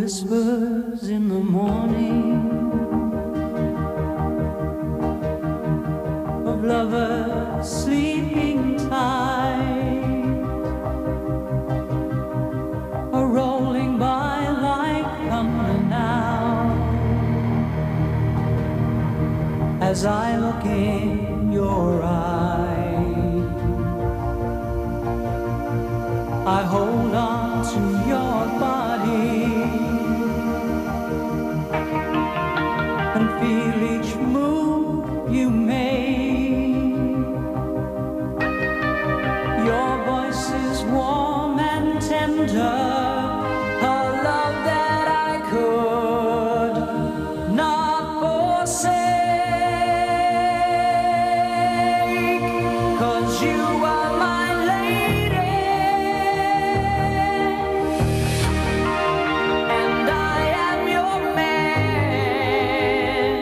whispers in the morning of lovers sleeping tight are rolling by like thunder now as I look in your eyes. I hold on to your body and feel each move you make. Your voice is warm and tender, a love that I could not forsake, 'cause you are my lady and I am your man.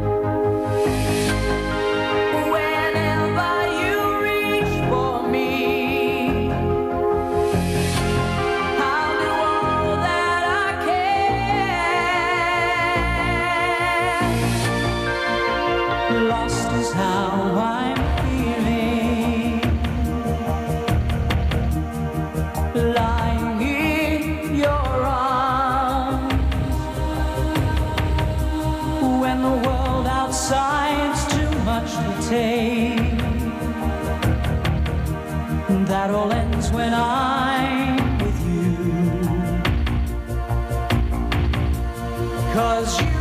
Whenever you reach for me, I'll do all that I can. Lost is how I'm feeling, lying in your arms, when the world outside's too much to take. That all ends when I'm with you, 'cause you